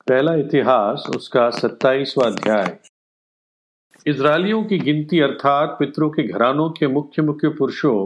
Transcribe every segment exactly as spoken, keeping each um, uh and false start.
पहला इतिहास उसका सत्ताईसवां अध्याय। इजरायलियों की गिनती अर्थात पितरों के घरानों के मुख्य मुख्य पुरुषों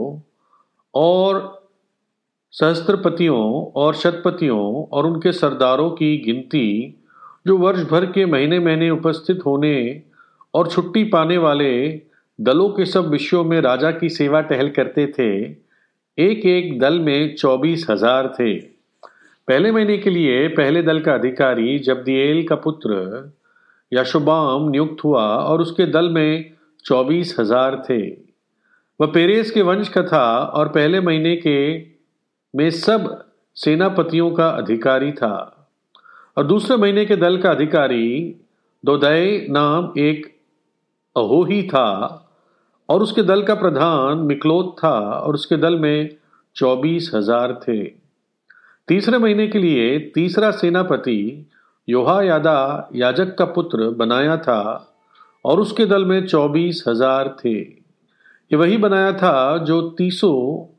और सहस्त्रपतियों और शतपतियों और उनके सरदारों की गिनती, जो वर्ष भर के महीने महीने उपस्थित होने और छुट्टी पाने वाले दलों के सब विषयों में राजा की सेवा टहल करते थे, एक एक दल में चौबीस हजार थे। पहले महीने के लिए पहले दल का अधिकारी जब्दिएल का पुत्र याशोबाम नियुक्त हुआ और उसके दल में चौबीस हजार थे। वह पेरेस के वंश का था और पहले महीने के में सब सेनापतियों का अधिकारी था। और दूसरे महीने के दल का अधिकारी दोदय नाम एक अहोही था और उसके दल का प्रधान मिकलोत था और उसके दल में चौबीस हजार थे। तीसरे महीने के लिए तीसरा सेनापति योहायादा याजक का पुत्र बनाया था और उसके दल में चौबीस हजार थे। ये वही बनाया था जो तीसों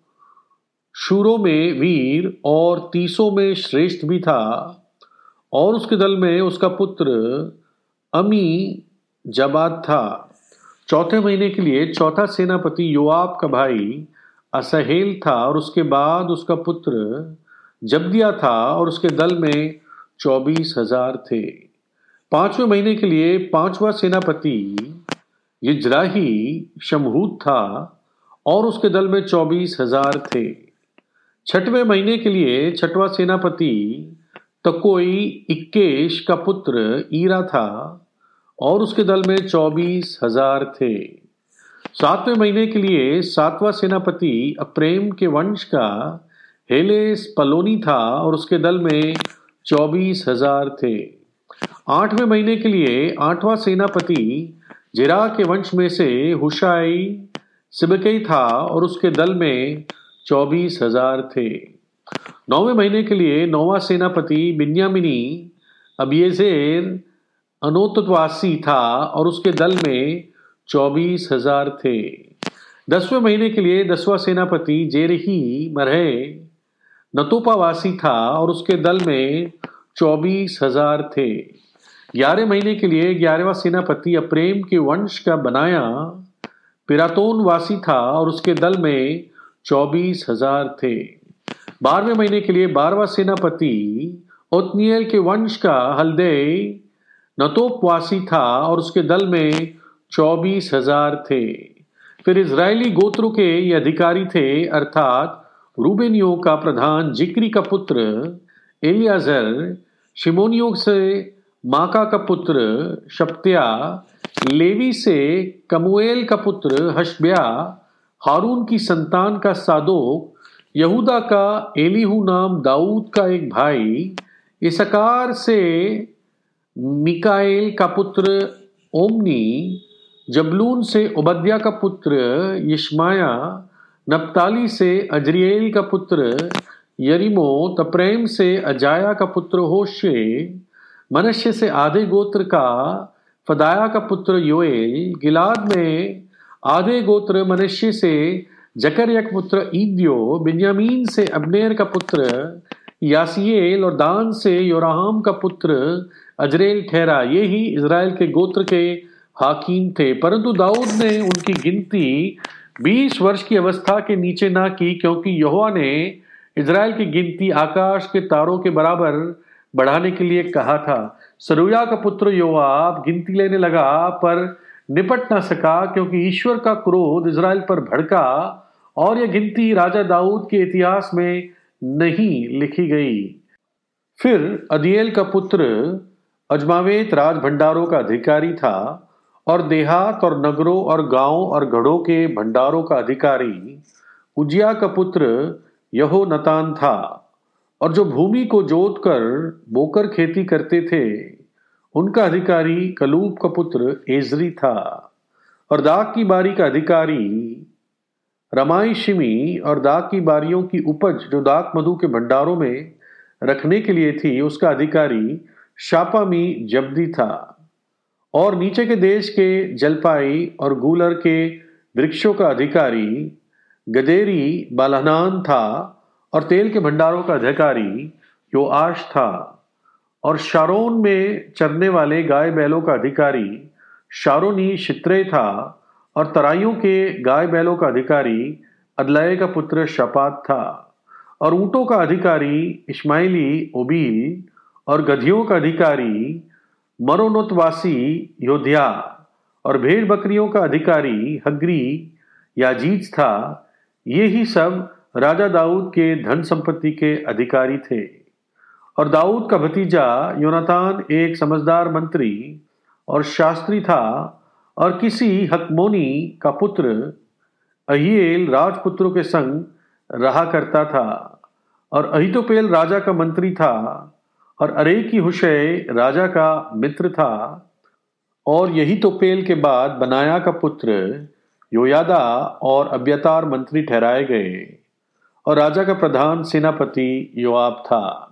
शूरों में वीर और तीसों में श्रेष्ठ भी था। और उसके दल में उसका पुत्र अमी जबाद था। चौथे महीने के लिए चौथा सेनापति योआब का भाई असहेल था और उसके बाद उसका पुत्र जब्दिया था और उसके दल में चौबीस हजार थे। पांचवें महीने के लिए पांचवा सेनापति यिज्राही शमहूद था और उसके दल में चौबीस हजार थे। छठवें महीने के लिए छठवां सेनापति तकोई इक्केश का पुत्र ईरा था और उसके दल में चौबीस हजार थे। सातवें महीने के लिए सातवां सेनापति अप्रेम के वंश का हेलेस पलोनी था और उसके दल में चौबीस हजार थे। आठवें महीने के लिए आठवां सेनापति जेरा के वंश में से हुशाई सिबकई था और उसके दल में चौबीस हजार थे। नौवें महीने के लिए नौवां सेनापति बिन्यामिनी अबियेजेर अनोतवासी था और उसके दल में चौबीस हजार थे। दसवें महीने के लिए दसवां सेनापति जेरही मरहे नतोपावासी था और उसके दल में चौबीस हजार थे। ग्यारह महीने के लिए ग्यारहवां सेनापति अप्रेम के वंश का बनाया पिरातोन वासी था और उसके दल में चौबीस हजार थे। बारहवें महीने के लिए बारहवां सेनापति ओतनियल के वंश का हल्दे नतोपवासी था और उसके दल में चौबीस हजार थे। फिर इजरायली गोत्रों के ये अधिकारी थे, अर्थात रूबेनियों का प्रधान जिक्री का पुत्र एलियाजर, शिमोनियों से माका का पुत्र शप्त्या, लेवी से कमुएल का पुत्र हशब्या, हारून की संतान का सादोक, यहूदा का एलीहू नाम दाऊद का एक भाई, इसकार से मिकाएल का पुत्र ओमनी, जबलून से उबद्या का पुत्र यिशमाया, नप्ताली से अजरिएल का पुत्र यरीमोत, अप्रेम से अजाया का पुत्र होशे, मनश्शे से आधे गोत्र का फदाया का पुत्र योएल, गिलाद में आधे गोत्र मनश्शे से जकरिया का पुत्र ईद्यो, बिन्यामीन से अब्नेर का पुत्र यासीएल और दान से योराम का पुत्र अजरेल ठहरा। ये ही इजराइल के गोत्र के हाकिम थे। परंतु दाऊद ने उनकी गिनती बीस वर्ष की अवस्था के नीचे ना की, क्योंकि यहोवा ने इजराइल की गिनती आकाश के तारों के बराबर बढ़ाने के लिए कहा था। सरूया का पुत्र योआब गिनती लेने लगा पर निपट ना सका, क्योंकि ईश्वर का क्रोध इजराइल पर भड़का और यह गिनती राजा दाऊद के इतिहास में नहीं लिखी गई। फिर अदिएल का पुत्र अजमावेत राज भंडारों का अधिकारी था और देहात और नगरों और गांवों और गढ़ों के भंडारों का अधिकारी उजिया का पुत्र यहोनतान था। और जो भूमि को जोत कर बोकर खेती करते थे, उनका अधिकारी कलूब का पुत्र एजरी था। और दाग की बारी का अधिकारी रमाई शिमी और दाग की बारियों की उपज जो दाक मधु के भंडारों में रखने के लिए थी, उसका अधिकारी शापामी जब्दी था। और नीचे के देश के जलपाई और गूलर के वृक्षों का अधिकारी गदेरी बालहनान था और तेल के भंडारों का अधिकारी योआश था। और शारोन में चरने वाले गाय बैलों का अधिकारी शारोनी शित्रे था, और तराइयों के गाय बैलों का अधिकारी अदलय का पुत्र शपात था, और ऊँटों का अधिकारी इश्माइली ओबील, और गधियों का अधिकारी मरोनोतवासी योध्या, और भेड़ बकरियों का अधिकारी हग्री याजीज था। ये ही सब राजा दाऊद के धन संपत्ति के अधिकारी थे। और दाऊद का भतीजा योनातान एक समझदार मंत्री और शास्त्री था, और किसी हकमोनी का पुत्र अहीएल राजपुत्रों के संग रहा करता था। और अहीतोपेल राजा का मंत्री था, और अरेकी हुशै राजा का मित्र था। और यही तोपेल के बाद बनाया का पुत्र योयादा और अब्यातार मंत्री ठहराए गए, और राजा का प्रधान सेनापति योआब था।